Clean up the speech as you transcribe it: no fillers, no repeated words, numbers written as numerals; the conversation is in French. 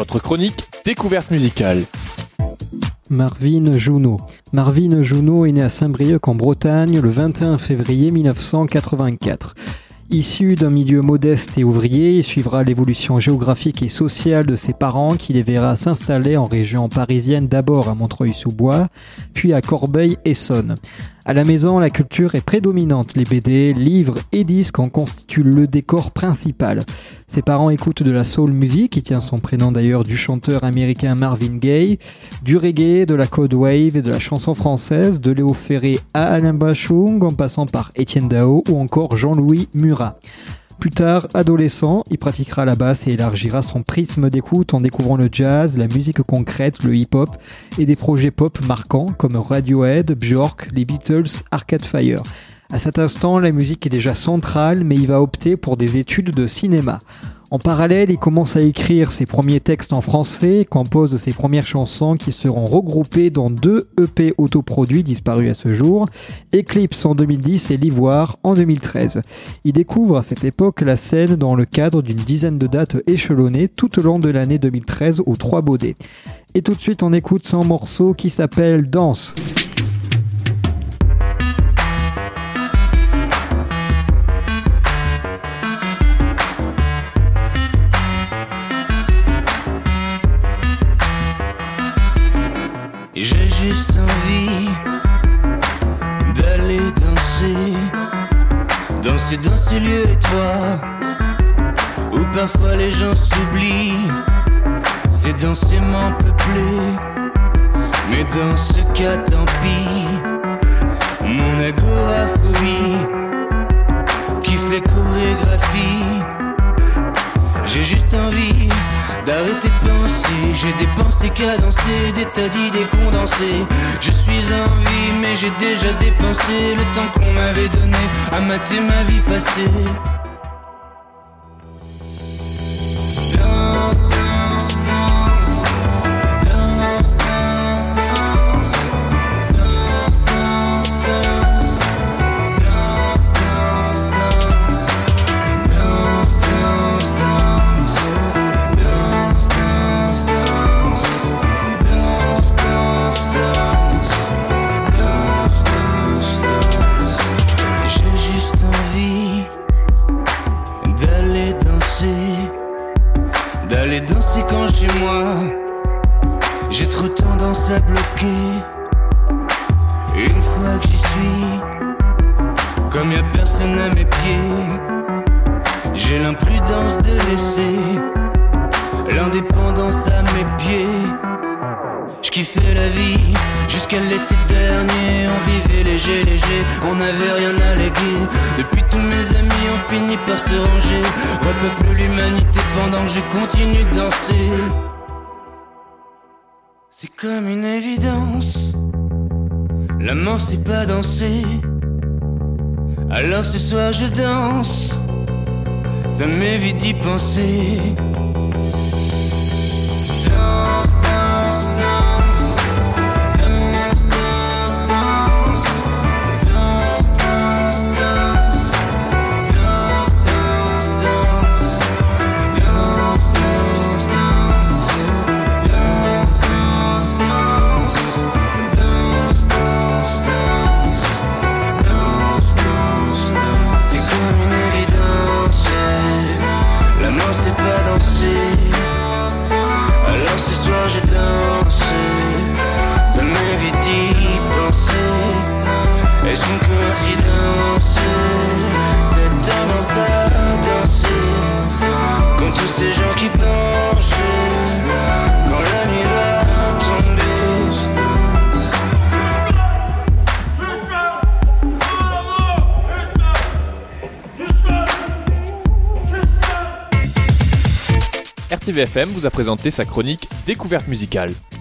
Votre chronique découverte musicale. Marvin Junot. Marvin Junot est né à Saint-Brieuc en Bretagne le 21 février 1984. Issu d'un milieu modeste et ouvrier, il suivra l'évolution géographique et sociale de ses parents qui les verra s'installer en région parisienne, d'abord à Montreuil-sous-Bois, puis à Corbeil-Essonnes. À la maison, la culture est prédominante. Les BD, livres et disques en constituent le décor principal. Ses parents écoutent de la soul music, qui tient son prénom d'ailleurs du chanteur américain Marvin Gaye, du reggae, de la code wave et de la chanson française, de Léo Ferré à Alain Bachung, en passant par Étienne Dao ou encore Jean-Louis Murat. Plus tard, adolescent, il pratiquera la basse et élargira son prisme d'écoute en découvrant le jazz, la musique concrète, le hip-hop et des projets pop marquants comme Radiohead, Björk, les Beatles, Arcade Fire. À cet instant, la musique est déjà centrale, mais il va opter pour des études de cinéma. En parallèle, il commence à écrire ses premiers textes en français, compose ses premières chansons qui seront regroupées dans 2 EP autoproduits disparus à ce jour, Eclipse en 2010 et L'Ivoire en 2013. Il découvre à cette époque la scène dans le cadre d'une dizaine de dates échelonnées tout au long de l'année 2013 aux 3 Baudets. Et tout de suite, on écoute son morceau qui s'appelle Danse. J'ai juste envie d'aller danser dans ces lieux étroits où parfois les gens s'oublient. C'est densément peuplé, mais dans ce cas tant pis. Mon agoraphobie qui fait chorégraphie. J'ai juste envie d'arrêter de penser. J'ai des pensées cadencées, des tas d'idées condensées. Je suis en vie mais j'ai déjà dépensé le temps qu'on m'avait donné à mater ma vie passée. Danse, danse, danse. Danse, danse, danse. Danse, danse, danse. Danse, danse, danse. Danse, danse, danse. Danse, danse, danse. Danse, danse, danse. Danse, danse, danse. J'ai juste envie d'aller danser quand chez moi j'ai trop tendance à bloquer. Une fois que j'y suis, comme y'a personne à mes pieds, j'ai l'imprudence de laisser l'indépendance à mes pieds. J'kiffais la vie jusqu'à l'été dernier. On vivait léger, on n'avait rien à léguer. Depuis tous mes amis ont fini par se ranger. Repeuple l'humanité pendant que je continue de danser. C'est comme une évidence, la mort c'est pas danser. Alors ce soir je danse, ça m'évite d'y penser. Danse, danse, danse. Danse, danse, danse. Danse, danse, danse. Danse, danse, danse. Danse, danse, danse. Danse, danse, danse. Danse, danse, danse. Danse, danse, danse. C'est comme une évidence, la mort c'est pas danser. Alors ce soir je danse, ça m'évite d'y penser. Est-ce une coïncidence, cette tendance à danser, quand tous ces gens qui penchent, quand la nuit va tomber. RTVFM vous a présenté sa chronique découverte musicale.